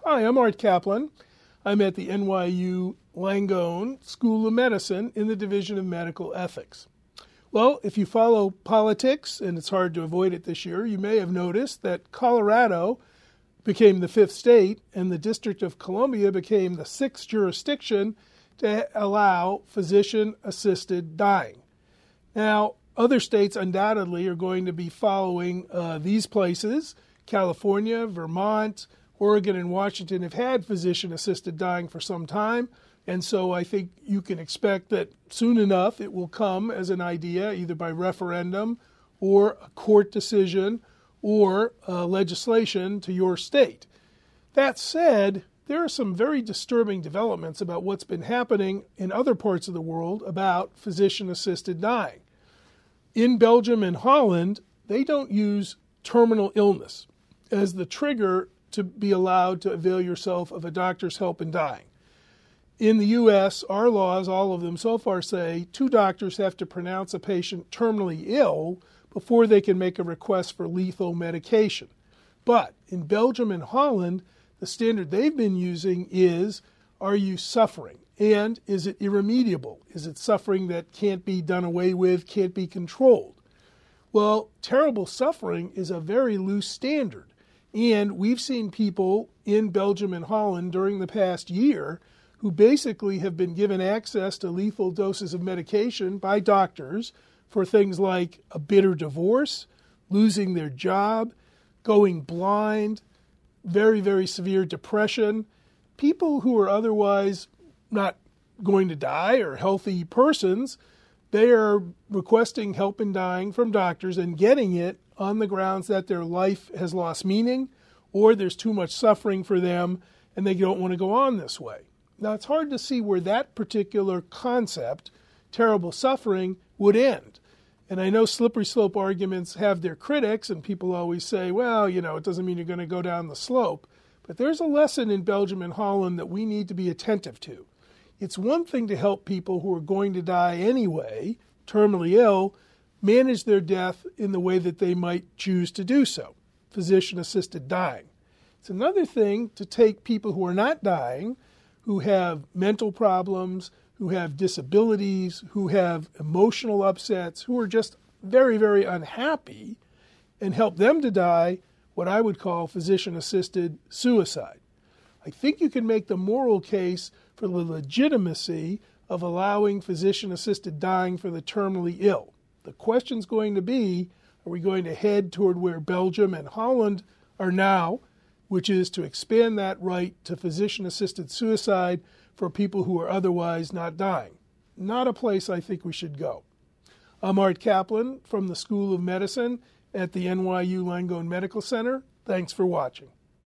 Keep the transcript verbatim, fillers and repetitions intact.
Hi, I'm Art Kaplan. I'm at the N Y U Langone School of Medicine in the Division of Medical Ethics. Well, if you follow politics, and it's hard to avoid it this year, you may have noticed that Colorado became the fifth state and the District of Columbia became the sixth jurisdiction to allow physician-assisted dying. Now, other states undoubtedly are going to be following uh, these places. California, Vermont, Oregon, and Washington have had physician-assisted dying for some time, and so I think you can expect that soon enough it will come as an idea, either by referendum or a court decision or uh, legislation to your state. That said, there are some very disturbing developments about what's been happening in other parts of the world about physician-assisted dying. In Belgium and Holland, they don't use terminal illness as the trigger to be allowed to avail yourself of a doctor's help in dying. In the U S, our laws, all of them so far, say two doctors have to pronounce a patient terminally ill before they can make a request for lethal medication. But in Belgium and Holland, the standard they've been using is, are you suffering? And is it irremediable? Is it suffering that can't be done away with, can't be controlled? Well, terrible suffering is a very loose standard. And we've seen people in Belgium and Holland during the past year who basically have been given access to lethal doses of medication by doctors for things like a bitter divorce, losing their job, going blind, very, very severe depression. People who are otherwise not going to die or healthy persons, they are requesting help in dying from doctors and getting it on the grounds that their life has lost meaning or there's too much suffering for them and they don't want to go on this way. Now, it's hard to see where that particular concept, terrible suffering, would end. And I know slippery slope arguments have their critics, and people always say, well, you know, it doesn't mean you're going to go down the slope. But there's a lesson in Belgium and Holland that we need to be attentive to. It's one thing to help people who are going to die anyway, terminally ill, manage their death in the way that they might choose to do so, physician-assisted dying. It's another thing to take people who are not dying, who have mental problems, who have disabilities, who have emotional upsets, who are just very, very unhappy, and help them to die what I would call physician-assisted suicide. I think you can make the moral case for the legitimacy of allowing physician-assisted dying for the terminally ill. The question's going to be, are we going to head toward where Belgium and Holland are now, which is to expand that right to physician-assisted suicide for people who are otherwise not dying? Not a place I think we should go. I'm Art Kaplan from the School of Medicine at the N Y U Langone Medical Center. Thanks for watching.